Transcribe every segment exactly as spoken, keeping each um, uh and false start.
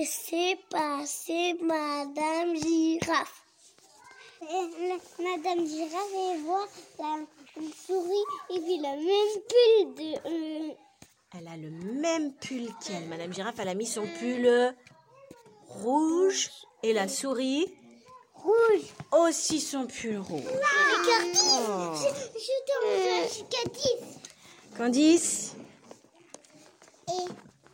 laissez passer Madame Girafe. Et la- Madame Girafe, elle voit la souris et puis le même pull de... Euh... Elle a le même pull qu'elle. Madame Girafe, elle a mis son pull rouge et la souris Rouge. aussi son pull rouge. Les cartons. Oh. Je, je tombe sur cicatrice. Candice, Et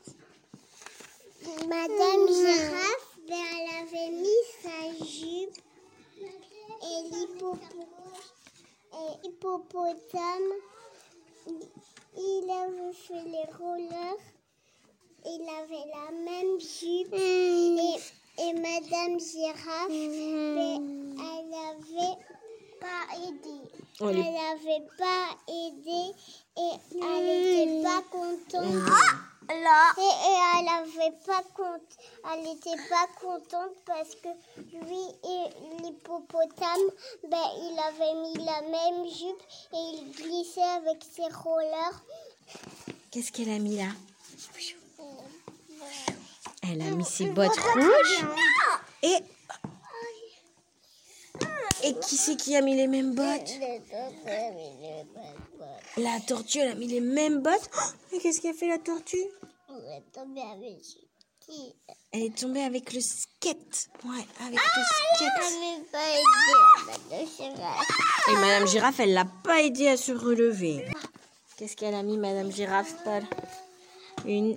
Madame Girafe, ben, elle avait mis sa jupe et l'hippopo- et l'hippopotame, il avait fait les rollers, il avait la même jupe et, et Madame Girafe, ben, elle avait pas aidé. Oh, Elle les- n'avait pas aidé et elle n'était pas contente. là. Et, et elle avait pas compte, elle n'était pas contente parce que lui et l'hippopotame, ben il avait mis la même jupe et il glissait avec ses rollers. Qu'est-ce qu'elle a mis là? Elle a mis ses bottes rouges. Et et qui c'est qui a mis les mêmes bottes? La tortue, elle a mis les mêmes bottes. Oh, et qu'est-ce qu'a fait la tortue? Elle est tombée avec le skate. Ouais, avec le skate. Et Madame Girafe, elle l'a pas aidé à se relever. Qu'est-ce qu'elle a mis, Madame Girafe, Paul? Une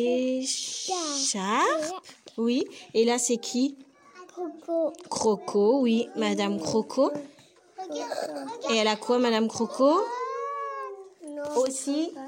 écharpe. Oui. Et là, c'est qui? Coco. Croco, oui. Madame Croco. Et elle a quoi, Madame Croco? Aussi.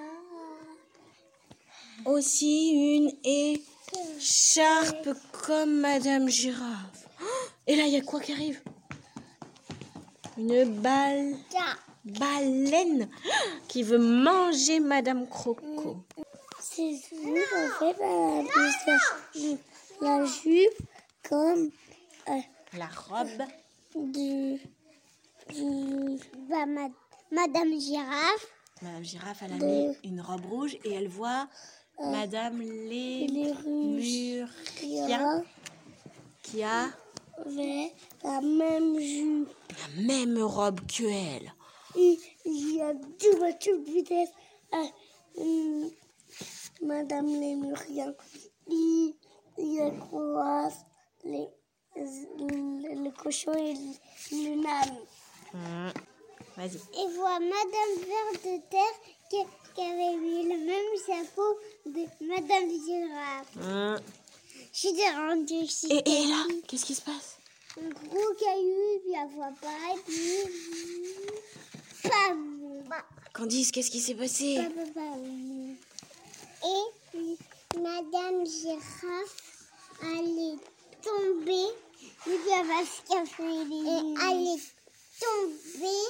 Aussi une écharpe comme Madame Girafe. Et là, il y a quoi qui arrive? Une balle... baleine qui veut manger Madame Croco. C'est jupe, en fait, elle a mis la jupe comme euh, La robe. de, de bah, ma- Madame Girafe. Madame Girafe, elle a De- mis une robe rouge et elle voit Madame Lémuria Lémuria qui a avait la même jupe. la même robe que elle. Et il y a deux voitures de vitesse. Euh, hum, Madame Lémuria. Il, il croise les, le, le cochon et le, le nani. Mmh. Vas-y. Et voit Madame Ver de Terre qui, qui avait mis le même chapeau de Madame Girafe. Mmh. Je suis rendue ici. Et, et là, qu'est-ce qui se passe? Un gros caillou, puis elle voit pas, et puis... Bam, bam, Candice, qu'est-ce qui s'est passé? bam, bam, bam. Et puis, Madame Girafe, elle est tombée. Et puis, elle va se casser les... Et elle est tombée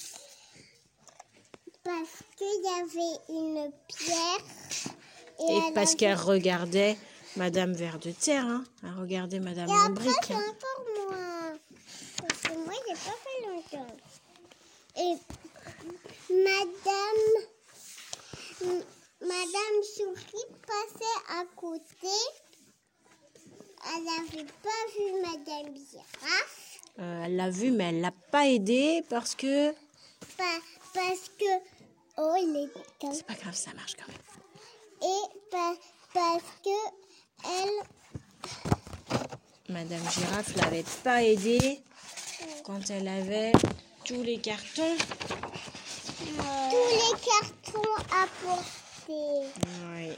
parce qu'il y avait une pierre. Et elle parce avait- qu'elle regardait Madame Ver de Terre, hein. Elle regardait Madame Et après, Lombric. c'est encore moi. Parce que moi, j'ai pas fait longtemps. Et Madame, M- Madame Souris passait à côté. Elle n'avait pas vu Madame Girafe. Euh, elle l'a vue, mais elle l'a pas aidée parce que... Pa- parce que... Oh, il est temps. C'est pas grave, ça marche quand même. Et pa- parce que elle... Madame Girafe l'avait pas aidée quand elle avait tous les cartons. Tous les cartons à porter. Oui.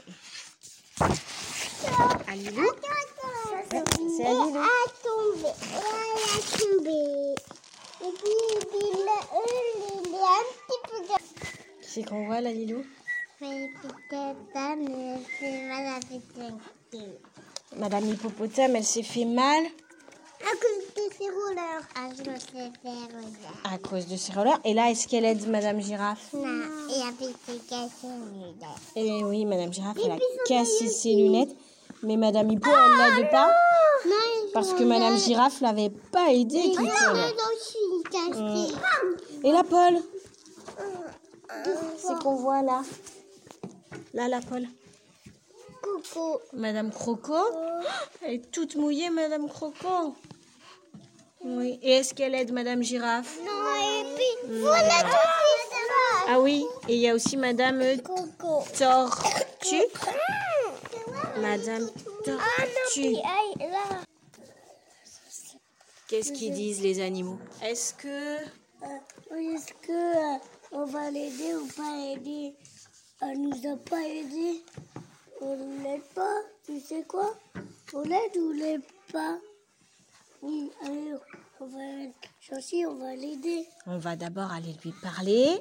Ça, Alilou? c'est c'est Elle Alilou. a tombé. Elle a tombé. Et puis, puis là, il est un petit peu grand. Qui c'est qu'on voit, Alilou? Mais peut-être, mais c'est mal à péter. Madame Hippopotame, elle s'est fait mal À cause de ses rouleurs. À cause de ses rouleurs. à cause de ses rollers. Et là, est-ce qu'elle aide Madame Girafe? Non, et avec ses cassé une Eh oui, Madame Girafe, elle a puis son cassé œil ses aussi. lunettes. Mais Madame Hippo, elle l'aide pas Non, parce que Madame Girafe l'avait pas aidée. Il qu'il y fallait. a aussi cassé. Et là, Paul? C'est qu'on voit là. Là, là, Paul. Coco. Madame Croco. Elle est toute mouillée, Madame Croco. Oui. Et est-ce qu'elle aide Madame Girafe? Non, et puis, voilà tout ça. Ah oui, et il y a aussi Madame Coco. Tortue. Madame Tortue. Ah, là. Qu'est-ce qu'ils disent les animaux? Est-ce que... Euh, Est-ce que euh, on va l'aider ou pas aider? Elle nous a pas aidé. On l'aide pas. Tu sais quoi? On l'aide ou on l'aide pas? Oui, allez, on va être gentil, on va l'aider. On va d'abord aller lui parler.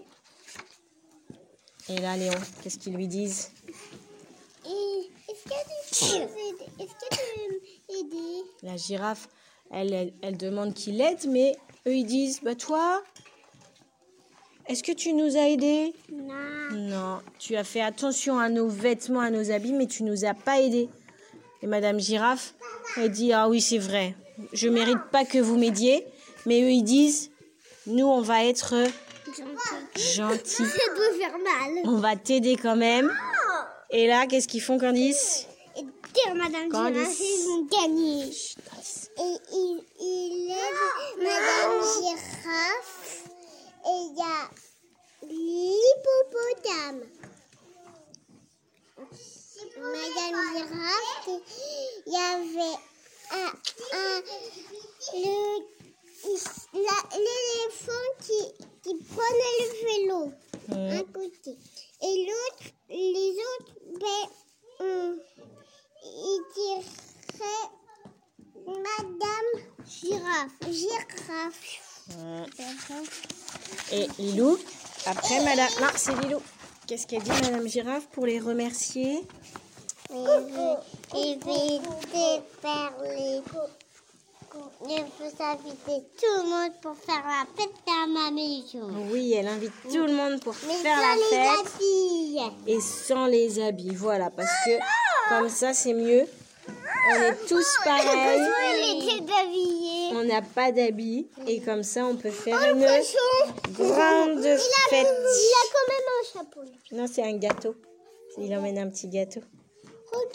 Et là, Léon, qu'est-ce qu'ils lui disent? Et est-ce que tu peux aider? Est-ce que tu peux aider? La girafe, elle, elle, elle demande qu'il l'aide, mais eux, ils disent, bah toi, est-ce que tu nous as aidés? Non. Non, tu as fait attention à nos vêtements, à nos habits, mais tu nous as pas aidés. Et Madame Girafe, elle dit, ah oui, c'est vrai, je mérite pas que vous m'aidiez, mais eux, ils disent, nous, on va être Gentil. gentils. Ça doit faire mal. On va t'aider quand même. Et là, qu'est-ce qu'ils font, Candice? Et dire Madame Candice. Girafe, ils vont gagner. Chut, Candice. Et il, il aide Madame Girafe. Et il y a l'hippopotame. Madame Girafe, il y avait un, un, le, la- l'éléphant qui, qui prenait le vélo Mmh. à côté. Et l'autre, les autres, ben, hum, ils diraient Madame Girafe. Girafe. Mmh. Et Lilou, après Madame... Non, c'est Lilou. Qu'est-ce qu'elle dit, Madame Girafe, pour les remercier? Et vais faire les... Je veux inviter tout le monde pour faire la fête dans ma maison. Oui, elle invite tout le monde pour Mais faire sans la les fête. habits. Et sans les habits, voilà, parce que comme ça, c'est mieux. On est tous pareils. Il était habillé. On n'a pas d'habits. Et comme ça, on peut faire Oh, le une cochon. grande Il a, fête. il a quand même un chapeau. Non, c'est un gâteau. Il emmène un petit gâteau.